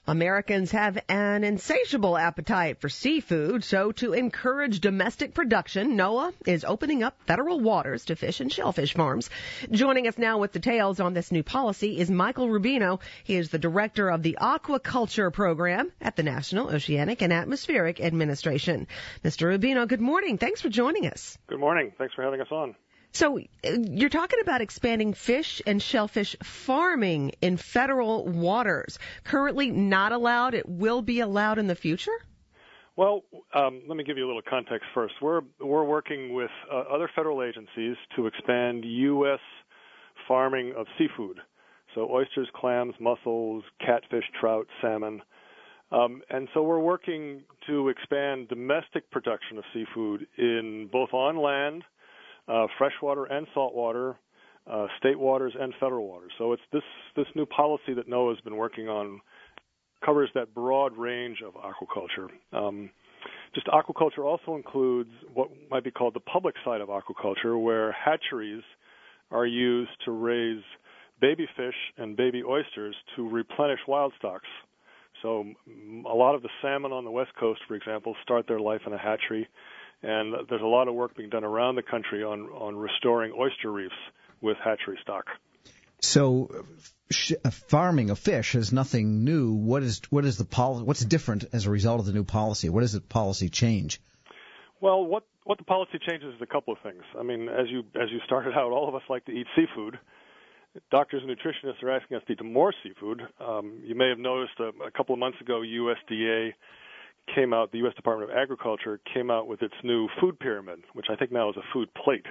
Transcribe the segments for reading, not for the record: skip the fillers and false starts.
Americans have an insatiable appetite for seafood, so to encourage domestic production, NOAA is opening up federal waters to fish and shellfish farms. Joining us now with details on this new policy is Michael Rubino. He is the director of the Aquaculture Program at the National Oceanic and Atmospheric Administration. Mr. Rubino, good morning. Thanks for joining us. Good morning. Thanks for having us on. So you're talking about expanding fish and shellfish farming in federal waters. Currently not allowed. It will be allowed in the future? Well, let me give you a little context first. We're working with other federal agencies to expand U.S. farming of seafood. So oysters, clams, mussels, catfish, trout, salmon. And so we're working to expand domestic production of seafood in both on land, freshwater and saltwater, state waters and federal waters. So it's this new policy that NOAA has been working on covers that broad range of aquaculture. Just aquaculture also includes what might be called the public side of aquaculture, where hatcheries are used to raise baby fish and baby oysters to replenish wild stocks. So a lot of the salmon on the West Coast, for example, start their life in a hatchery. And there's a lot of work being done around the country on restoring oyster reefs with hatchery stock. So, farming of fish is nothing new. What is the policy? What's different as a result of the new policy? What does the policy change? Well, what the policy changes is a couple of things. I mean, as you started out, all of us like to eat seafood. Doctors and nutritionists are asking us to eat more seafood. You may have noticed a couple of months ago, USDA came out, the U.S. Department of Agriculture came out with its new food pyramid, which I think now is a food plate.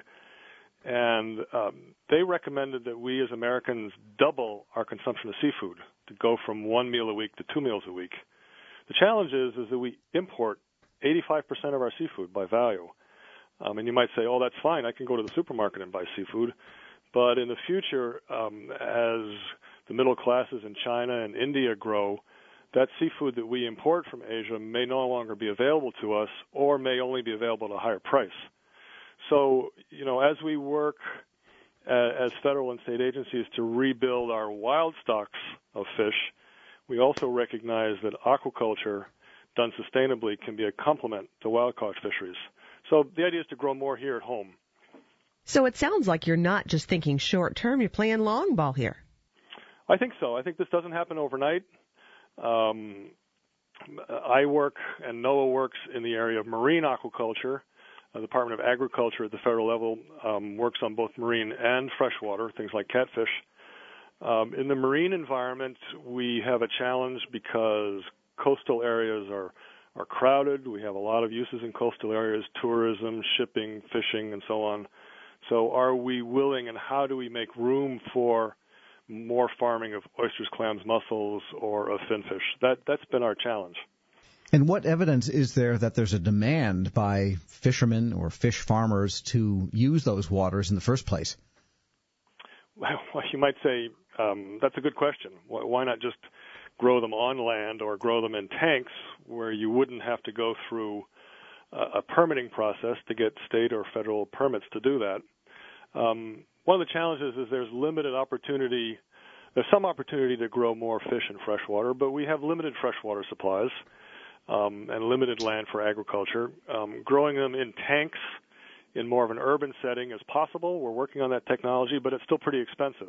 And they recommended that we as Americans double our consumption of seafood, to go from 1 meal a week to 2 meals a week. The challenge is that we import 85% of our seafood by value. And you might say, oh, that's fine, I can go to the supermarket and buy seafood. But in the future, as the middle classes in China and India grow, that seafood that we import from Asia may no longer be available to us or may only be available at a higher price. So, as we work as federal and state agencies to rebuild our wild stocks of fish, we also recognize that aquaculture done sustainably can be a complement to wild-caught fisheries. So the idea is to grow more here at home. So it sounds like you're not just thinking short-term, you're playing long ball here. I think so. I think this doesn't happen overnight. I work and NOAA works in the area of marine aquaculture. The Department of Agriculture at the federal level works on both marine and freshwater, things like catfish. In the marine environment, we have a challenge because coastal areas are crowded. We have a lot of uses in coastal areas, tourism, shipping, fishing, and so on. So are we willing, and how do we make room for more farming of oysters, clams, mussels, or of finfish? That's been our challenge. And what evidence is there that there's a demand by fishermen or fish farmers to use those waters in the first place? Well, you might say that's a good question. Why not just grow them on land or grow them in tanks where you wouldn't have to go through a permitting process to get state or federal permits to do that? One of the challenges is there's limited opportunity. There's some opportunity to grow more fish in freshwater, but we have limited freshwater supplies and limited land for agriculture. Growing them in tanks in more of an urban setting is possible. We're working on that technology, but it's still pretty expensive.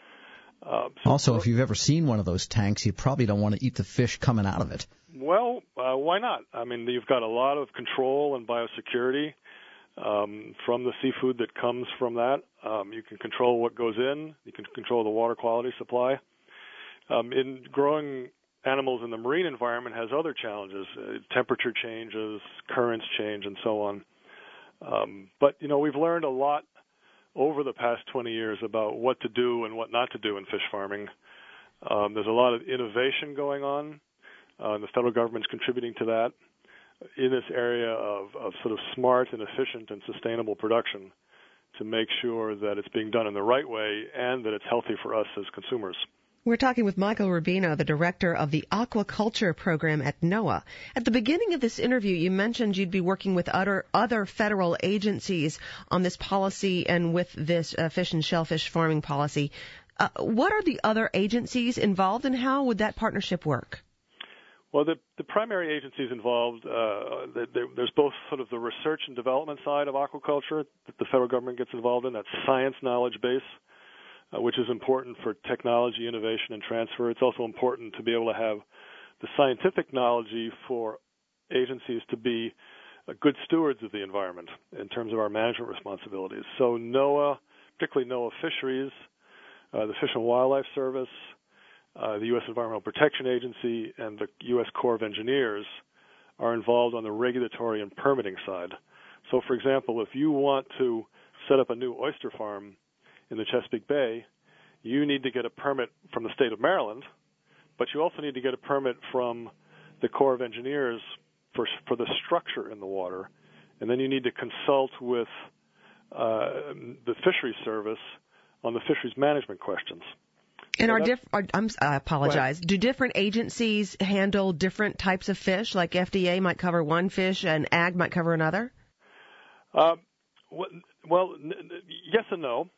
Also, if you've ever seen one of those tanks, you probably don't want to eat the fish coming out of it. Well, why not? I mean, you've got a lot of control and biosecurity from the seafood that comes from that. You can control what goes in. You can control the water quality supply. In growing animals in the marine environment has other challenges, temperature changes, currents change, and so on. But, we've learned a lot over the past 20 years about what to do and what not to do in fish farming. There's a lot of innovation going on. The federal government's contributing to that in this area of sort of smart and efficient and sustainable production to make sure that it's being done in the right way and that it's healthy for us as consumers. We're talking with Michael Rubino, the director of the Aquaculture Program at NOAA. At the beginning of this interview, you mentioned you'd be working with other federal agencies on this policy and with this fish and shellfish farming policy. What are the other agencies involved, and how would that partnership work? Well, the primary agencies involved, there's both sort of the research and development side of aquaculture that the federal government gets involved in, that science knowledge base, which is important for technology innovation and transfer. It's also important to be able to have the scientific knowledge for agencies to be good stewards of the environment in terms of our management responsibilities. So NOAA, particularly NOAA Fisheries, the Fish and Wildlife Service, the U.S. Environmental Protection Agency, and the U.S. Corps of Engineers are involved on the regulatory and permitting side. So, for example, if you want to set up a new oyster farm in the Chesapeake Bay, you need to get a permit from the state of Maryland, but you also need to get a permit from the Corps of Engineers for the structure in the water, and then you need to consult with the Fisheries Service on the fisheries management questions. And I apologize. Do different agencies handle different types of fish? Like FDA might cover one fish and Ag might cover another? Well, yes and no.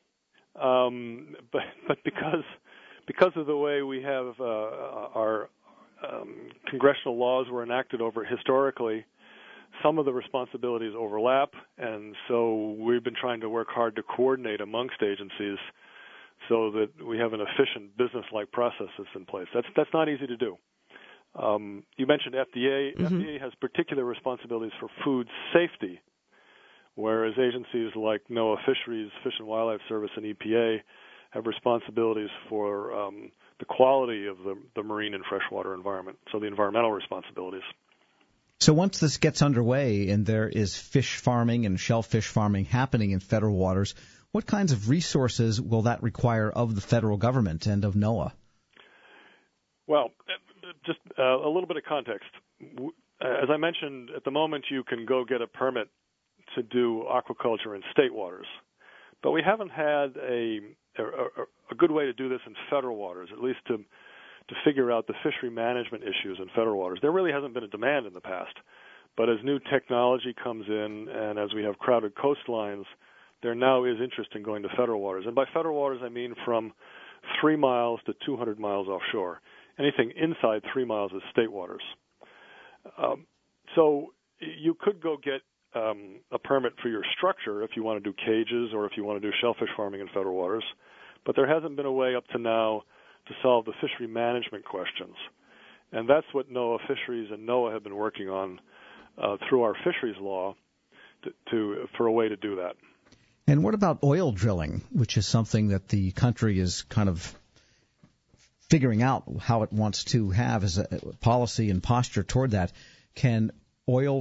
But because of the way we have our congressional laws were enacted over historically, some of the responsibilities overlap, and so we've been trying to work hard to coordinate amongst agencies so that we have an efficient business-like process that's in place. That's not easy to do. You mentioned FDA. Mm-hmm. FDA has particular responsibilities for food safety, whereas agencies like NOAA Fisheries, Fish and Wildlife Service, and EPA have responsibilities for the quality of the marine and freshwater environment, so the environmental responsibilities. So once this gets underway and there is fish farming and shellfish farming happening in federal waters, what kinds of resources will that require of the federal government and of NOAA? Well, just a little bit of context. As I mentioned, at the moment you can go get a permit to do aquaculture in state waters, but we haven't had a good way to do this in federal waters, at least to figure out the fishery management issues in federal waters. There really hasn't been a demand in the past, but as new technology comes in and as we have crowded coastlines, there now is interest in going to federal waters. And by federal waters, I mean from 3 miles to 200 miles offshore. Anything inside 3 miles is state waters. So you could go get a permit for your structure if you want to do cages or if you want to do shellfish farming in federal waters, but there hasn't been a way up to now to solve the fishery management questions. And that's what NOAA Fisheries and NOAA have been working on through our fisheries law for a way to do that. And what about oil drilling, which is something that the country is kind of figuring out how it wants to have as a policy and posture toward that? Can oil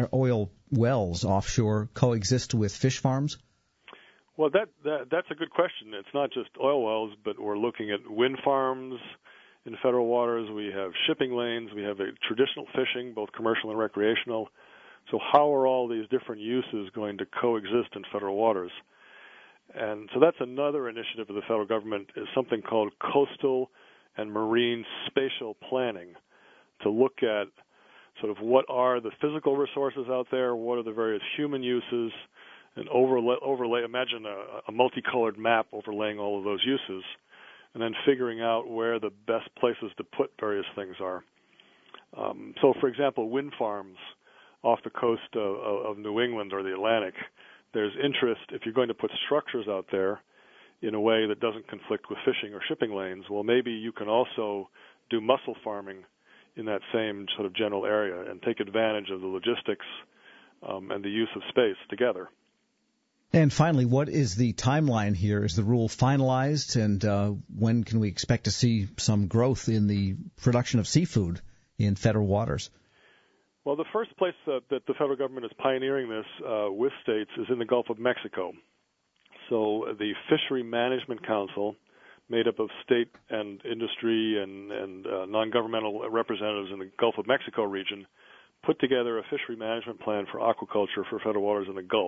wells offshore coexist with fish farms? Well, that's a good question. It's not just oil wells, but we're looking at wind farms in federal waters. We have shipping lanes. We have traditional fishing, both commercial and recreational. So how are all these different uses going to coexist in federal waters? And so that's another initiative of the federal government, is something called coastal and marine spatial planning, to look at sort of what are the physical resources out there, what are the various human uses, and overlay. Imagine a multicolored map overlaying all of those uses, and then figuring out where the best places to put various things are. So, for example, wind farms off the coast of New England or the Atlantic, there's interest, if you're going to put structures out there in a way that doesn't conflict with fishing or shipping lanes, well, maybe you can also do mussel farming in that same sort of general area and take advantage of the logistics and the use of space together. And finally, what is the timeline here? Is the rule finalized, and when can we expect to see some growth in the production of seafood in federal waters? Well, the first place that the federal government is pioneering this with states is in the Gulf of Mexico. So the Fishery Management Council, made up of state and industry and non-governmental representatives in the Gulf of Mexico region, put together a fishery management plan for aquaculture for federal waters in the Gulf.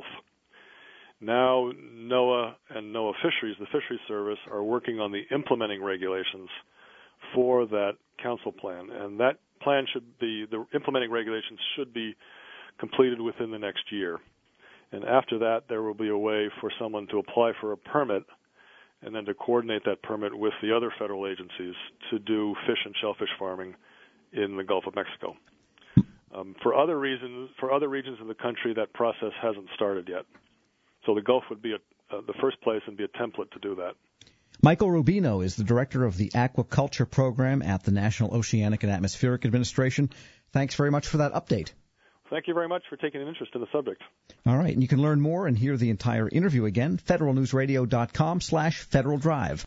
Now NOAA and NOAA Fisheries, the Fisheries Service, are working on the implementing regulations for that council plan, and that plan the implementing regulations should be completed within the next year. And after that, there will be a way for someone to apply for a permit and then to coordinate that permit with the other federal agencies to do fish and shellfish farming in the Gulf of Mexico. For other regions of the country, that process hasn't started yet. So the Gulf would be the first place and be a template to do that. Michael Rubino is the director of the Aquaculture Program at the National Oceanic and Atmospheric Administration. Thanks very much for that update. Thank you very much for taking an interest in the subject. All right, and you can learn more and hear the entire interview again, federalnewsradio.com/Federal Drive.